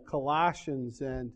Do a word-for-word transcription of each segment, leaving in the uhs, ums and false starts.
Colossians, and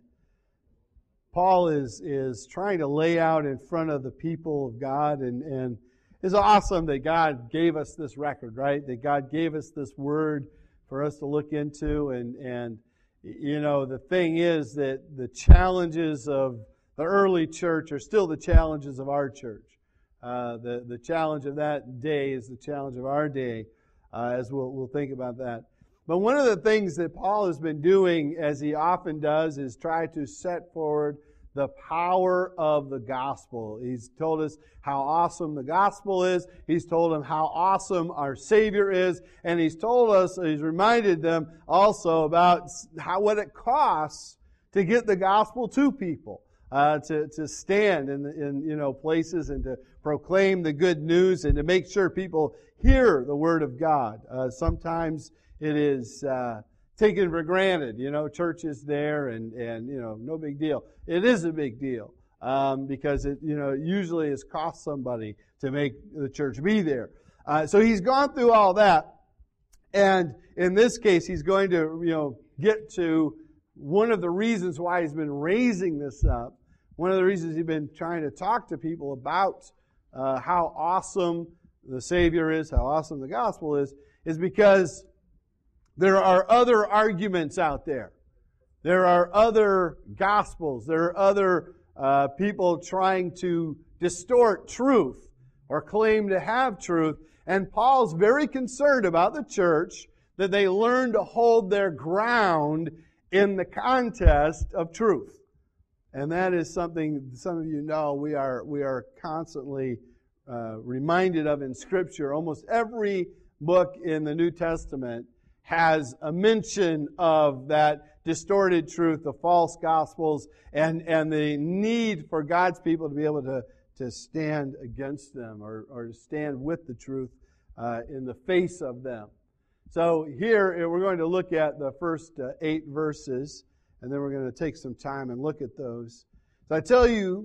Paul is is trying to lay out in front of the people of God, and, and it's awesome that God gave us this record, right? That God gave us this word for us to look into, and, and you know, the thing is that the challenges of the early church are still the challenges of our church. Uh, the, the challenge of that day is the challenge of our day, uh, as we'll, we'll think about that. But one of the things that Paul has been doing, as he often does, is try to set forward the power of the gospel. He's told us how awesome the gospel is. He's told them how awesome our Savior is. And he's told us, he's reminded them also about how what it costs to get the gospel to people. Uh, to, to stand in, in, you know, places and to proclaim the good news and to make sure people hear the Word of God. Uh, sometimes it is uh, taken for granted. You know, church is there and, and, you know, no big deal. It is a big deal um, because it, you know, usually has cost somebody to make the church be there. Uh, so he's gone through all that. And in this case, he's going to, you know, get to one of the reasons why he's been raising this up. One of the reasons he's been trying to talk to people about uh, how awesome the Savior is, how awesome the gospel is, is because there are other arguments out there. There are other gospels. There are other uh, people trying to distort truth or claim to have truth. And Paul's very concerned about the church, that they learn to hold their ground in the contest of truth. And that is something some of you know we are we are constantly uh, reminded of in Scripture. Almost every book in the New Testament has a mention of that distorted truth, the false gospels, and, and the need for God's people to be able to, to stand against them or, or to stand with the truth uh, in the face of them. So here we're going to look at the first uh, eight verses, and then we're going to take some time and look at those. So I tell you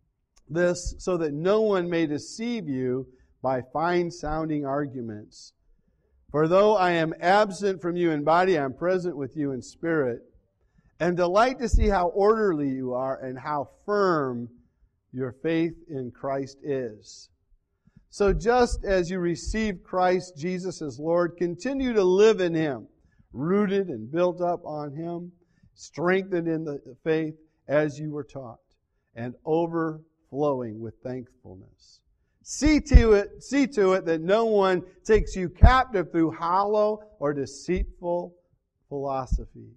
this so that no one may deceive you by fine-sounding arguments. For though I am absent from you in body, I am present with you in spirit, and delight to see how orderly you are and how firm your faith in Christ is. So just as you received Christ Jesus as Lord, continue to live in Him, rooted and built up on Him, strengthened in the faith as you were taught, and overflowing with thankfulness. See to it, see to it that no one takes you captive through hollow or deceitful philosophy,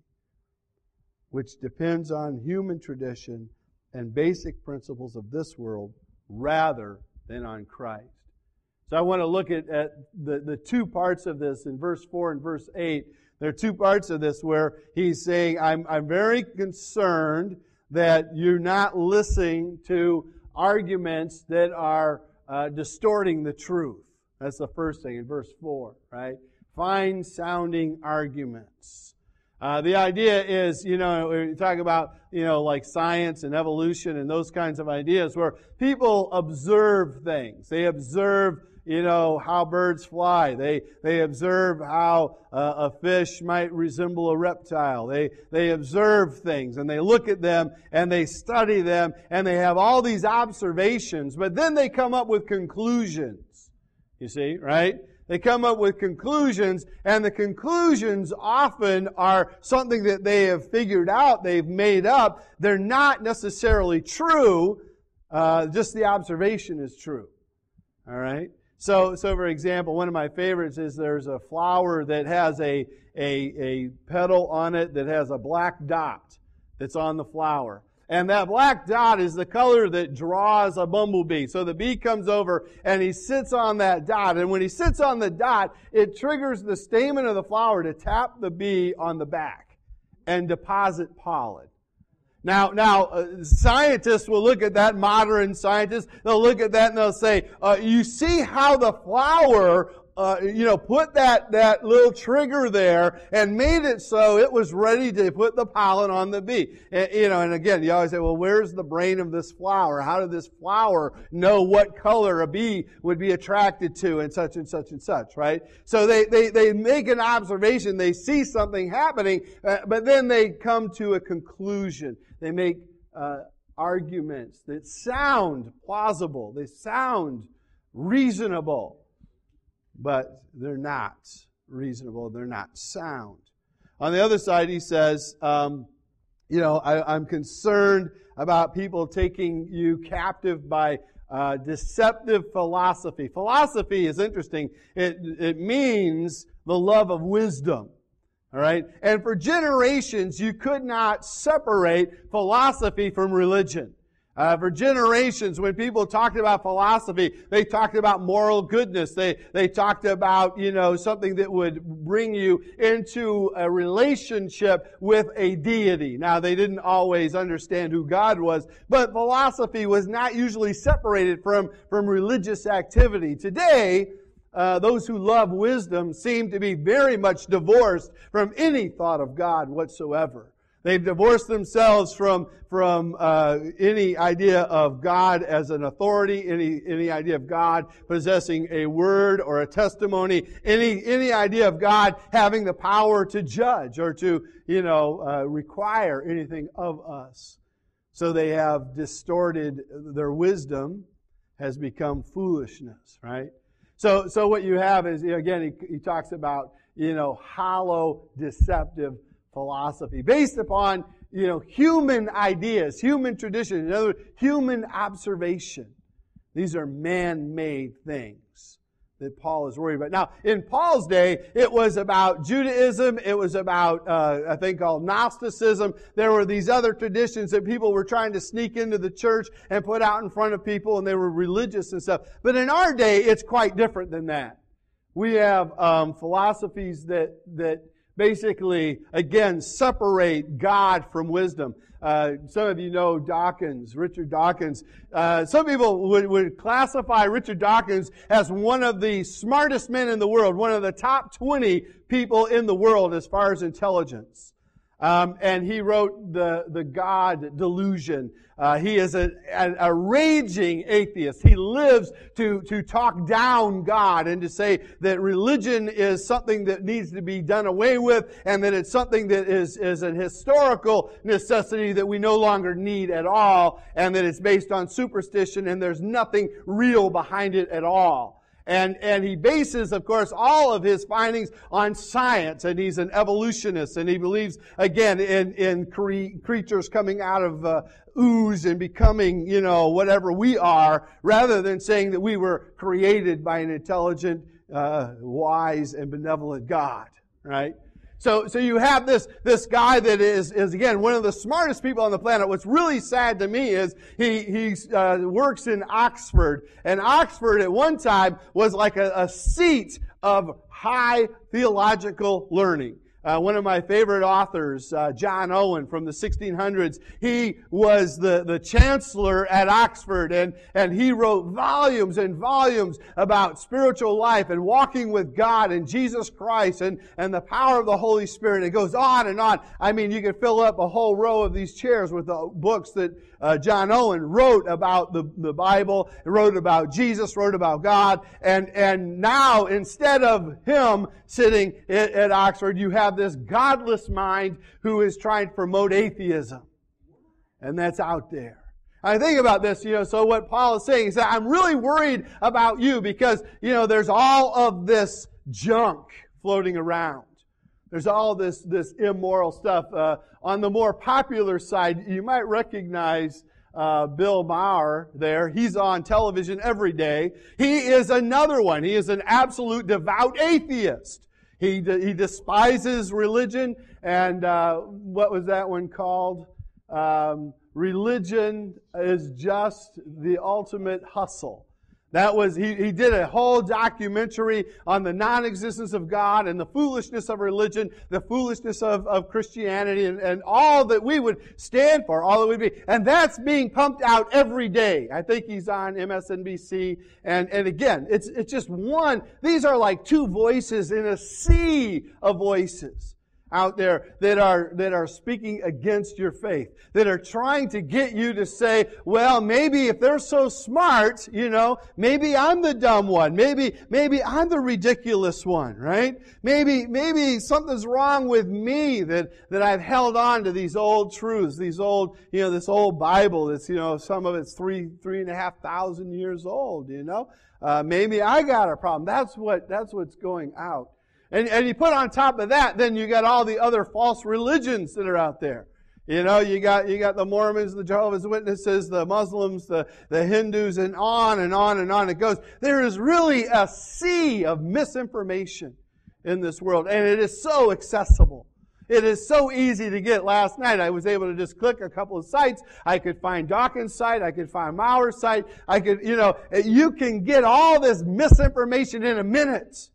which depends on human tradition and basic principles of this world rather than on Christ. So I want to look at, at the, the two parts of this in verse four and verse eight. There are two parts of this where he's saying, I'm, I'm very concerned that you're not listening to arguments that are uh, distorting the truth. That's the first thing in verse four, right? Fine-sounding arguments. Uh, the idea is, you know, we talk about, you know, like science and evolution and those kinds of ideas where people observe things. They observe, you know, how birds fly. They they observe how uh, a fish might resemble a reptile. They they observe things and they look at them and they study them and they have all these observations, but then they come up with conclusions. You see, right? They come up with conclusions, and the conclusions often are something that they have figured out, they've made up. They're not necessarily true, uh, just the observation is true. All right? So, so for example, one of my favorites is there's a flower that has a, a, a petal on it that has a black dot that's on the flower. And that black dot is the color that draws a bumblebee. So the bee comes over and he sits on that dot. And when he sits on the dot, it triggers the stamen of the flower to tap the bee on the back and deposit pollen. Now, now, uh, scientists will look at that, modern scientists, they'll look at that and they'll say, uh, you see how the flower uh, you know, put that, that little trigger there and made it so it was ready to put the pollen on the bee. And, you know, and again, you always say, well, where's the brain of this flower? How did this flower know what color a bee would be attracted to and such and such and such, right? So they, they, they make an observation, they see something happening, uh, but then they come to a conclusion. They make uh, arguments that sound plausible. They sound reasonable, but they're not reasonable. They're not sound. On the other side, he says, um, you know, I, I'm concerned about people taking you captive by uh, deceptive philosophy. Philosophy is interesting. It, it means the love of wisdom. All right? And for generations, you could not separate philosophy from religion. Uh, for generations, when people talked about philosophy, they talked about moral goodness. They, they talked about, you know, something that would bring you into a relationship with a deity. Now, they didn't always understand who God was, but philosophy was not usually separated from, from religious activity. Today, Uh, those who love wisdom seem to be very much divorced from any thought of God whatsoever. They've divorced themselves from from uh, any idea of God as an authority, any any idea of God possessing a word or a testimony, any any idea of God having the power to judge or to you know uh, require anything of us. So they have distorted their wisdom, has become foolishness, right? So, so what you have is, again, he, he talks about, you know, hollow, deceptive philosophy based upon, you know, human ideas, human tradition, in other words, human observation. These are man-made things that Paul is worried about. Now, in Paul's day, it was about Judaism. It was about uh, a thing called Gnosticism. There were these other traditions that people were trying to sneak into the church and put out in front of people, and they were religious and stuff. But in our day, it's quite different than that. We have um, philosophies that that basically, again, separate God from wisdom. Uh, some of you know Dawkins, Richard Dawkins. Uh, some people would, would classify Richard Dawkins as one of the smartest men in the world, one of the top twenty people in the world as far as intelligence. Um, and he wrote the, the God Delusion. Uh, he is a, a, a raging atheist. He lives to, to talk down God and to say that religion is something that needs to be done away with and that it's something that is, is an historical necessity that we no longer need at all and that it's based on superstition and there's nothing real behind it at all. And, and he bases, of course, all of his findings on science, and he's an evolutionist, and he believes, again, in, in cre- creatures coming out of uh, ooze and becoming, you know, whatever we are, rather than saying that we were created by an intelligent, uh, wise, and benevolent God, right? So, so you have this, this guy that is, is, again, one of the smartest people on the planet. What's really sad to me is he, he uh, works in Oxford. And Oxford at one time was like a, a seat of high theological learning. Uh, one of my favorite authors, uh, John Owen from the sixteen hundreds, he was the, the chancellor at Oxford, and, and he wrote volumes and volumes about spiritual life and walking with God and Jesus Christ and, and the power of the Holy Spirit. It goes on and on. I mean, you could fill up a whole row of these chairs with the books that uh, John Owen wrote about the, the Bible, wrote about Jesus, wrote about God, and, and now instead of him sitting at, at Oxford, you have this godless mind who is trying to promote atheism. And that's out there. I think about this, you know, so what Paul is saying is that I'm really worried about you because, you know, there's all of this junk floating around. There's all this, this immoral stuff. Uh, on the more popular side, you might recognize Uh, Bill Maher there. He's on television every day. He is another one. He is an absolute devout atheist. He he despises religion. And uh, what was that one called? Um, religion is just the ultimate hustle. That was, he, he did a whole documentary on the non-existence of God and the foolishness of religion, the foolishness of, of Christianity, and, and all that we would stand for, all that we'd be. And that's being pumped out every day. I think he's on M S N B C. And, and again, it's, it's just one. These are like two voices in a sea of voices out there that are that are speaking against your faith, that are trying to get you to say, well, maybe if they're so smart, you know, maybe I'm the dumb one. Maybe maybe I'm the ridiculous one, right? Maybe maybe something's wrong with me that that I've held on to these old truths, these old, you know, this old Bible that's, you know, some of it's three three and a half thousand years old, you know. Uh, maybe I got a problem. That's what that's what's going out. And, and you put on top of that, then you got all the other false religions that are out there. You know, you got you got the Mormons, the Jehovah's Witnesses, the Muslims, the, the Hindus, and on and on and on it goes. There is really a sea of misinformation in this world, and it is so accessible. It is so easy to get. Last night I was able to just click a couple of sites. I could find Dawkins' site. I could find Mauer's site. I could, you know, you can get all this misinformation in a minute.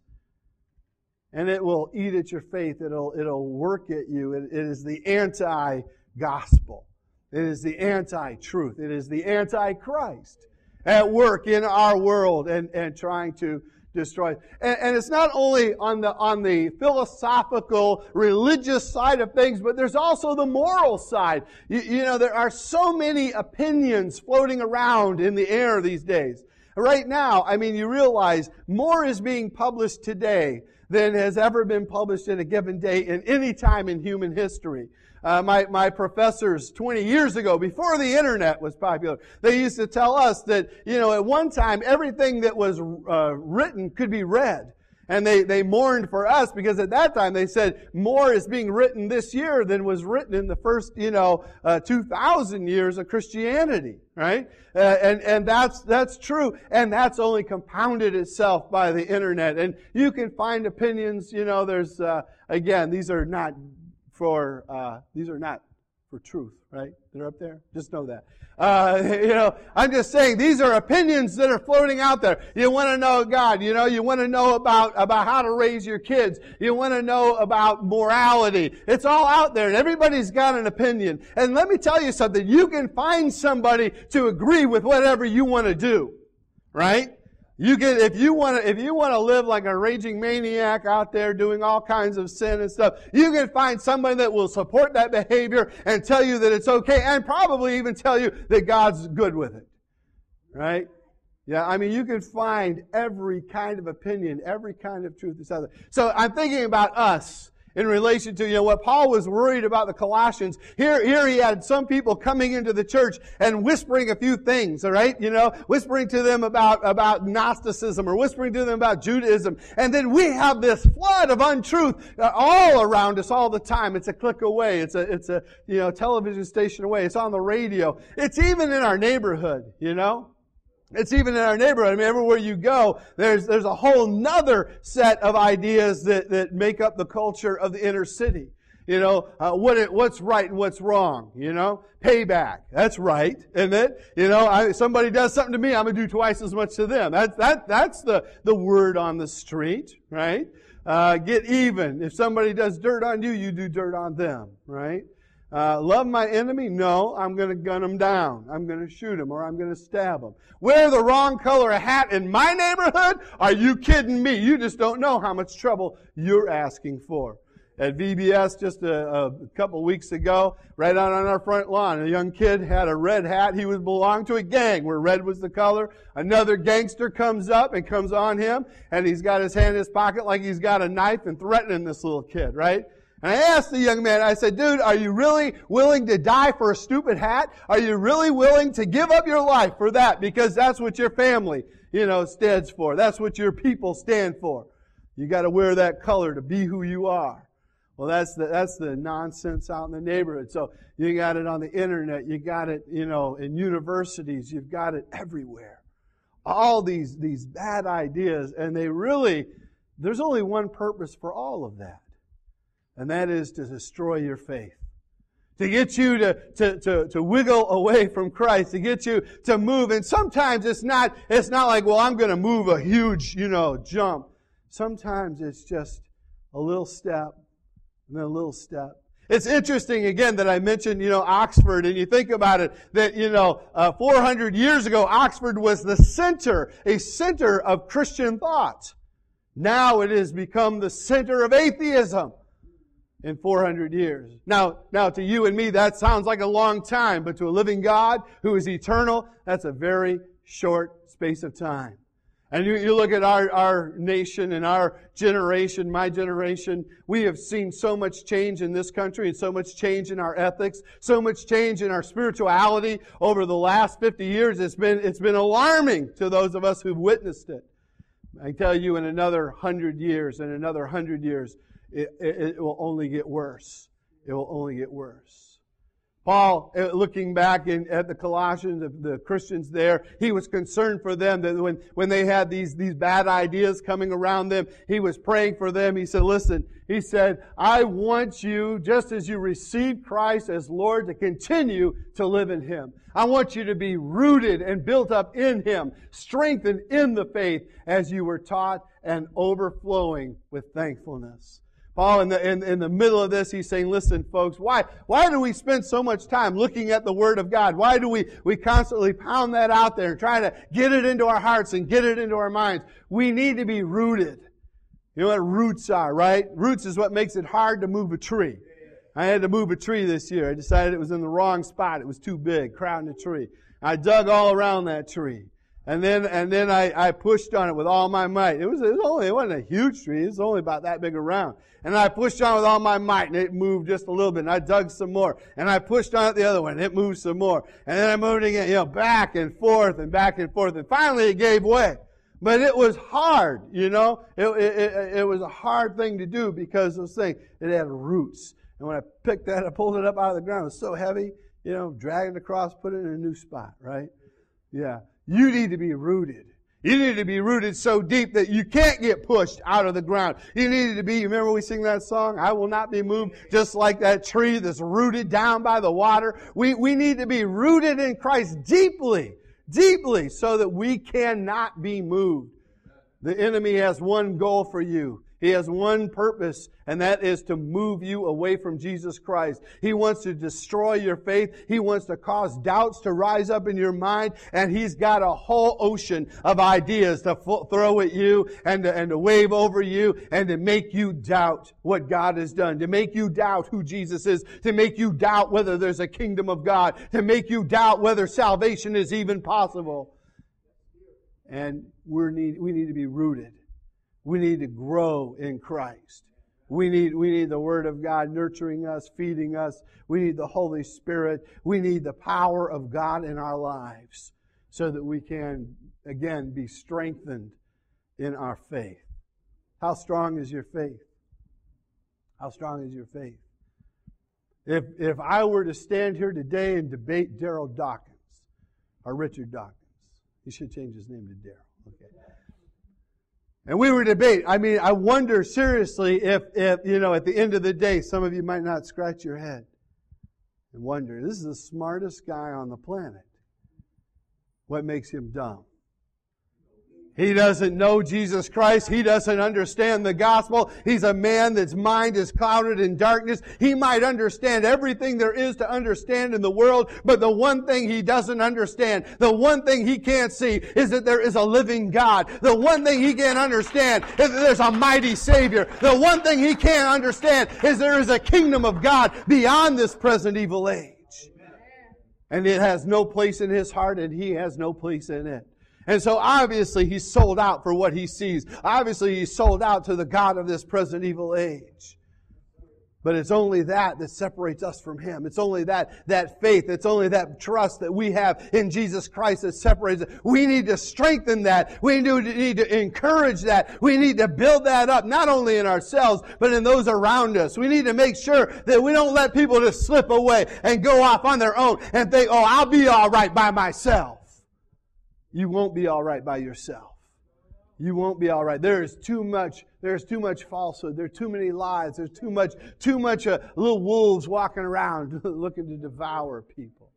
And it will eat at your faith. It'll, it'll work at you. It, it is the anti-gospel. It is the anti-truth. It is the anti-Christ at work in our world and, and trying to destroy. And, and it's not only on the, on the philosophical, religious side of things, but there's also the moral side. You, you know, there are so many opinions floating around in the air these days. Right now, I mean, you realize more is being published today than has ever been published in a given day in any time in human history. Uh, my, my professors twenty years ago, before the internet was popular, they used to tell us that, you know, at one time everything that was uh, written could be read. And they, they mourned for us because at that time they said more is being written this year than was written in the first, you know, uh, two thousand years of Christianity, right? Uh, and, and that's, that's true. And that's only compounded itself by the internet. And you can find opinions, you know, there's, uh, again, these are not for, uh, these are not for truth, right? They're up there. Just know that. Uh, you know, I'm just saying these are opinions that are floating out there. You want to know God. You know, you want to know about, about how to raise your kids. You want to know about morality. It's all out there and everybody's got an opinion. And let me tell you something. You can find somebody to agree with whatever you want to do. Right? You can, if you want to, if you want to live like a raging maniac out there doing all kinds of sin and stuff, you can find somebody that will support that behavior and tell you that it's okay, and probably even tell you that God's good with it. Right? Yeah, I mean, you can find every kind of opinion, every kind of truth that's out there. So I'm thinking about us in relation to, you know, what Paul was worried about the Colossians. Here, here he had some people coming into the church and whispering a few things, all right? You know, whispering to them about, about Gnosticism or whispering to them about Judaism. And then we have this flood of untruth all around us all the time. It's a click away. It's a, it's a, you know, television station away. It's on the radio. It's even in our neighborhood, you know? It's even in our neighborhood. I mean, everywhere you go, there's there's a whole nother set of ideas that, that make up the culture of the inner city. You know, uh, what it, what's right and what's wrong. You know, payback. That's right, isn't it? You know, I, somebody does something to me, I'm gonna do twice as much to them. That's that that's the the word on the street, right? Uh, get even. If somebody does dirt on you, you do dirt on them, right? Uh, love my enemy? No, I'm going to gun them down. I'm going to shoot them or I'm going to stab them. Wear the wrong color of hat in my neighborhood? Are you kidding me? You just don't know how much trouble you're asking for. At V B S just a, a couple weeks ago, right out on our front lawn, a young kid had a red hat. He was belonged to a gang where red was the color. Another gangster comes up and comes on him, and he's got his hand in his pocket like he's got a knife and threatening this little kid, right? And I asked the young man, I said, dude, are you really willing to die for a stupid hat? Are you really willing to give up your life for that? Because that's what your family, you know, stands for. That's what your people stand for. You got to wear that color to be who you are. Well, that's the, that's the nonsense out in the neighborhood. So you got it on the internet. You got it, you know, in universities. You've got it everywhere. All these, these bad ideas. And they really, there's only one purpose for all of that. And that is to destroy your faith. to get you to, to, to, to wiggle away from Christ, to get you to move. And sometimes it's not, it's not like, well, I'm going to move a huge, you know, jump. Sometimes it's just a little step, and then a little step. It's interesting, again, that I mentioned, you know, Oxford, and you think about it, that, you know, uh, four hundred years ago, Oxford was the center, a center of Christian thought. Now it has become the center of atheism in four hundred years. Now, now to you and me, that sounds like a long time, but to a living God who is eternal, that's a very short space of time. And you, you look at our, our nation and our generation, my generation, we have seen so much change in this country and so much change in our ethics, so much change in our spirituality over the last fifty years. It's been, it's been alarming to those of us who've witnessed it. I tell you, in another hundred years, in another hundred years, it, it, it will only get worse. It will only get worse. Paul, looking back in, at the Colossians, the Christians there, he was concerned for them that when, when they had these, these bad ideas coming around them, he was praying for them. He said, listen, he said, I want you, just as you received Christ as Lord, to continue to live in Him. I want you to be rooted and built up in Him, strengthened in the faith as you were taught, and overflowing with thankfulness. Paul, in the, in, in the middle of this, he's saying, listen, folks, why, why do we spend so much time looking at the Word of God? Why do we, we constantly pound that out there and try to get it into our hearts and get it into our minds? We need to be rooted. You know what roots are, right? Roots is what makes it hard to move a tree. I had to move a tree this year. I decided it was in the wrong spot. It was too big, crowding the tree. I dug all around that tree. And then, and then I, I pushed on it with all my might. It was, it was only, it wasn't a huge tree. It was only about that big around. And I pushed on it with all my might, and it moved just a little bit. And I dug some more. And I pushed on it the other one, and it moved some more. And then I moved again, you know, back and forth and back and forth. And finally it gave way. But it was hard, you know. It, it, it, it was a hard thing to do because of this thing. It had roots. And when I picked that, I pulled it up out of the ground. It was so heavy, you know, dragged it across, put it in a new spot, right? Yeah. You need to be rooted. You need to be rooted so deep that you can't get pushed out of the ground. You need to be, you remember we sing that song, I will not be moved, just like that tree that's rooted down by the water. We, we need to be rooted in Christ deeply, deeply, so that we cannot be moved. The enemy has one goal for you. He has one purpose, and that is to move you away from Jesus Christ. He wants to destroy your faith. He wants to cause doubts to rise up in your mind, and he's got a whole ocean of ideas to f- throw at you and to, and to wave over you and to make you doubt what God has done, to make you doubt who Jesus is, to make you doubt whether there's a kingdom of God, to make you doubt whether salvation is even possible. And we need, we need to be rooted. We need to grow in Christ. We need, we need the Word of God nurturing us, feeding us. We need the Holy Spirit. We need the power of God in our lives so that we can, again, be strengthened in our faith. How strong is your faith? How strong is your faith? If, if I were to stand here today and debate Daryl Dawkins, or Richard Dawkins, he should change his name to Daryl. Okay. And we were debating. I mean, I wonder seriously if, if, you know, at the end of the day, some of you might not scratch your head and wonder, this is the smartest guy on the planet. What makes him dumb? He doesn't know Jesus Christ. He doesn't understand the gospel. He's a man that's mind is clouded in darkness. He might understand everything there is to understand in the world, but the one thing he doesn't understand, the one thing he can't see is that there is a living God. The one thing he can't understand is that there's a mighty Savior. The one thing he can't understand is there is a kingdom of God beyond this present evil age. And it has no place in his heart, and he has no place in it. And so obviously he's sold out for what he sees. Obviously he's sold out to the God of this present evil age. But it's only that that separates us from him. It's only that, that faith, it's only that trust that we have in Jesus Christ that separates us. We need to strengthen that. We need to encourage that. We need to build that up, not only in ourselves, but in those around us. We need to make sure that we don't let people just slip away and go off on their own and think, oh, I'll be all right by myself. You won't be all right by yourself. You won't be all right. There is too much there's too much falsehood. There's too many lies. There's too much, too much uh, little wolves walking around looking to devour people.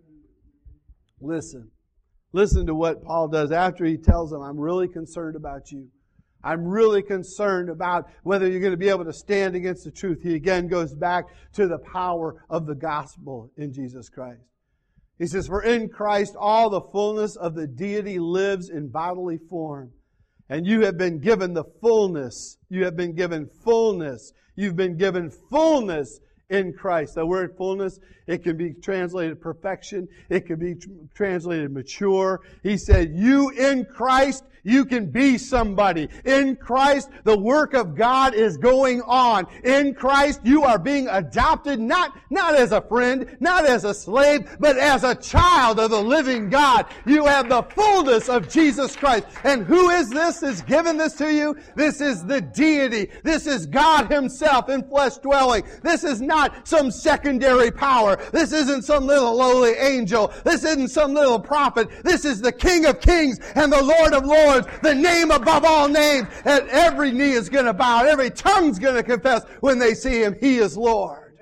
Listen. Listen to what Paul does after he tells them, I'm really concerned about you. I'm really concerned about whether you're going to be able to stand against the truth. He again goes back to the power of the gospel in Jesus Christ. He says, for in Christ all the fullness of the deity lives in bodily form. And you have been given the fullness. You have been given fullness. You've been given fullness in Christ. The word fullness, it can be translated perfection. It can be tr- translated mature. He said, you in Christ, you can be somebody. In Christ, the work of God is going on. In Christ, you are being adopted, not, not as a friend, not as a slave, but as a child of the living God. You have the fullness of Jesus Christ. And who is this that's given this to you? This is the deity. This is God Himself in flesh dwelling. This is not some secondary power. This isn't some little lowly angel. This isn't some little prophet. This is the King of Kings and the Lord of Lords. The name above all names, and every knee is going to bow, and every tongue's going to confess when they see Him, He is Lord.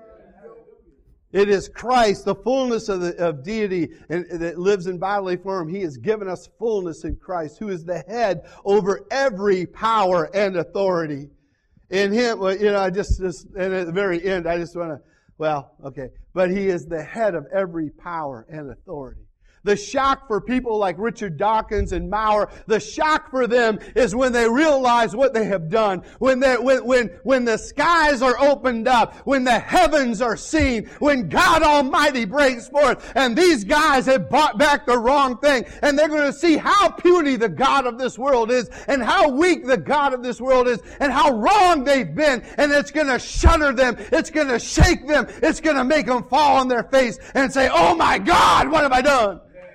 It is Christ, the fullness of, the, of deity and, that lives in bodily form. He has given us fullness in Christ, who is the head over every power and authority. In Him, well, you know, I just, just, and at the very end, I just want to, well, okay, but He is the head of every power and authority. The shock for people like Richard Dawkins and Maurer, the shock for them is when they realize what they have done. When they, when, when, when the skies are opened up, when the heavens are seen, when God Almighty breaks forth, and these guys have bought back the wrong thing, and they're going to see how puny the God of this world is, and how weak the God of this world is, and how wrong they've been, and it's going to shudder them, it's going to shake them, it's going to make them fall on their face and say, oh my God, what have I done?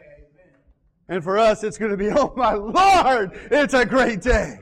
And for us, it's going to be, oh my Lord, it's a great day.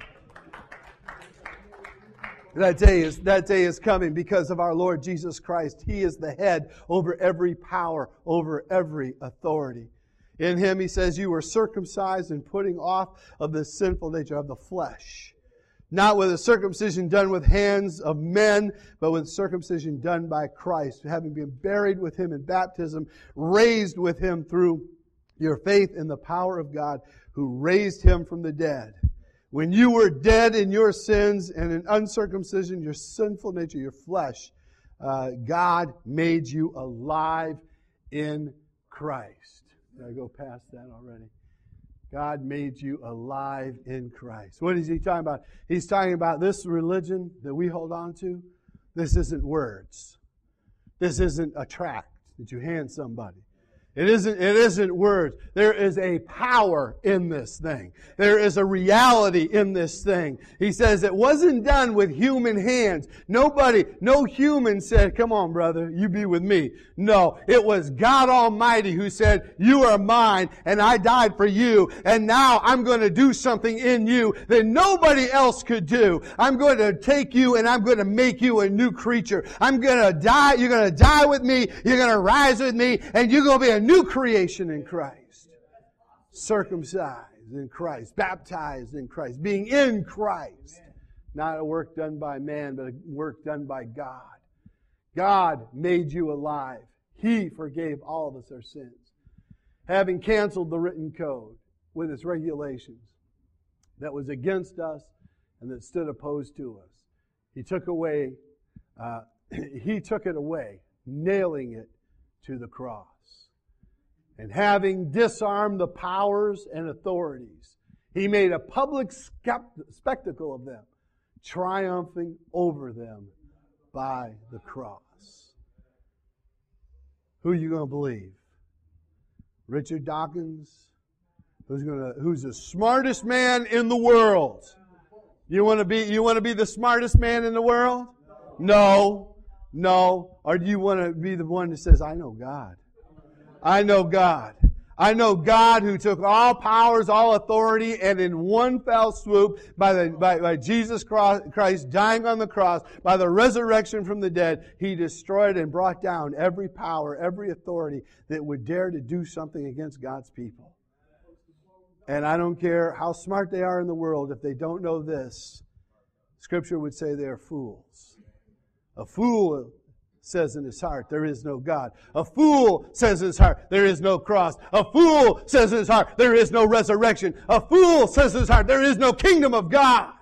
That day is, that day is coming because of our Lord Jesus Christ. He is the head over every power, over every authority. In Him, He says, you were circumcised and putting off of the sinful nature of the flesh. Not with a circumcision done with hands of men, but with circumcision done by Christ, having been buried with Him in baptism, raised with Him through your faith in the power of God who raised Him from the dead. When you were dead in your sins and in uncircumcision, your sinful nature, your flesh, uh, God made you alive in Christ. Did I go past that already? God made you alive in Christ. What is He talking about? He's talking about this religion that we hold on to. This isn't words. This isn't a tract that you hand somebody. It isn't, it isn't words. There is a power in this thing. There is a reality in this thing. He says it wasn't done with human hands. Nobody, no human said, come on, brother, you be with me. No, it was God Almighty who said, you are mine and I died for you. And now I'm going to do something in you that nobody else could do. I'm going to take you and I'm going to make you a new creature. I'm going to die. You're going to die with me. You're going to rise with me and you're going to be a new creation in Christ. Circumcised in Christ. Baptized in Christ. Being in Christ. Not a work done by man, but a work done by God. God made you alive. He forgave all of us our sins. Having canceled the written code with its regulations that was against us and that stood opposed to us. He took away, uh, He took it away, nailing it to the cross. And having disarmed the powers and authorities, He made a public spectacle of them, triumphing over them by the cross. Who are you going to believe? Richard Dawkins, who's going to, who's the smartest man in the world? You want to be, you want to be the smartest man in the world? No, no. Or do you want to be the one that says, "I know God"? I know God. I know God who took all powers, all authority, and in one fell swoop, by, the, by, by Jesus Christ dying on the cross, by the resurrection from the dead, He destroyed and brought down every power, every authority that would dare to do something against God's people. And I don't care how smart they are in the world, if they don't know this, Scripture would say they are fools. A fool says in his heart, there is no God. A fool says in his heart, there is no cross. A fool says in his heart, there is no resurrection. A fool says in his heart, there is no kingdom of God.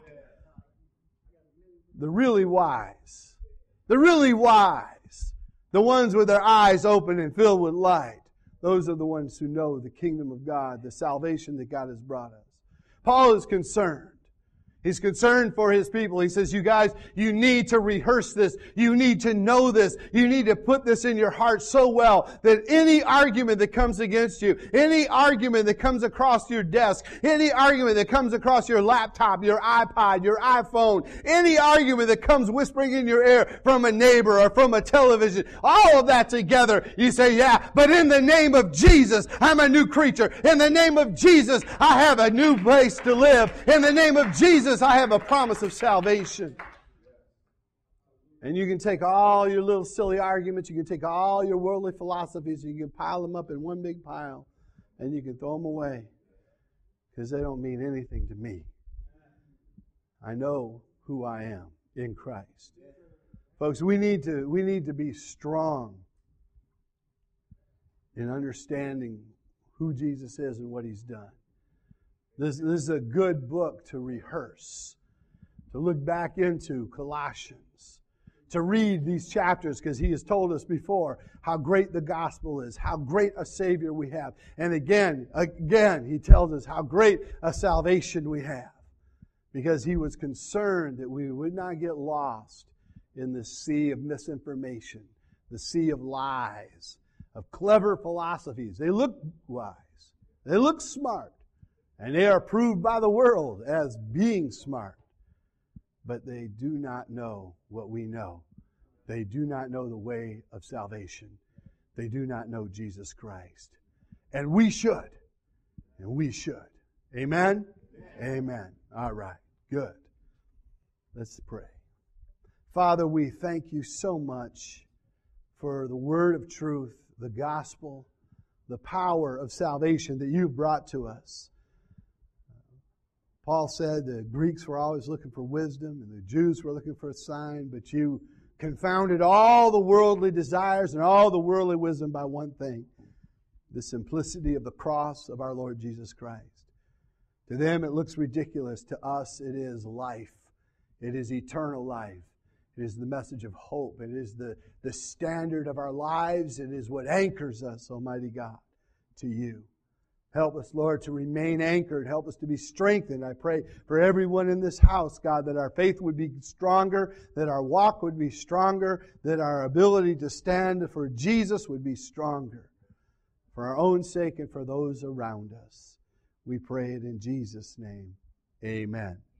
The really wise, the really wise, the ones with their eyes open and filled with light, those are the ones who know the kingdom of God, the salvation that God has brought us. Paul is concerned. He's concerned for his people. He says, you guys, you need to rehearse this. You need to know this. You need to put this in your heart so well that any argument that comes against you, any argument that comes across your desk, any argument that comes across your laptop, your iPod, your iPhone, any argument that comes whispering in your ear from a neighbor or from a television, all of that together, you say, yeah, but in the name of Jesus, I'm a new creature. In the name of Jesus, I have a new place to live. In the name of Jesus, I have a promise of salvation. And you can take all your little silly arguments, you can take all your worldly philosophies, you can pile them up in one big pile, and you can throw them away because they don't mean anything to me. I know who I am in Christ. Folks, we need to, we need to be strong in understanding who Jesus is and what He's done. This, this is a good book to rehearse, to look back into Colossians, to read these chapters because he has told us before how great the gospel is, how great a Savior we have. And again, again, he tells us how great a salvation we have because he was concerned that we would not get lost in the sea of misinformation, the sea of lies, of clever philosophies. They look wise. They look smart. And they are proved by the world as being smart. But they do not know what we know. They do not know the way of salvation. They do not know Jesus Christ. And we should. And we should. Amen? Amen. Amen. All right. Good. Let's pray. Father, we thank you so much for the word of truth, the gospel, the power of salvation that you've brought to us. Paul said the Greeks were always looking for wisdom and the Jews were looking for a sign, but you confounded all the worldly desires and all the worldly wisdom by one thing, the simplicity of the cross of our Lord Jesus Christ. To them it looks ridiculous. To us it is life. It is eternal life. It is the message of hope. It is the, the standard of our lives. It is what anchors us, Almighty God, to you. Help us, Lord, to remain anchored. Help us to be strengthened. I pray for everyone in this house, God, that our faith would be stronger, that our walk would be stronger, that our ability to stand for Jesus would be stronger. For our own sake and for those around us. We pray it in Jesus' name. Amen.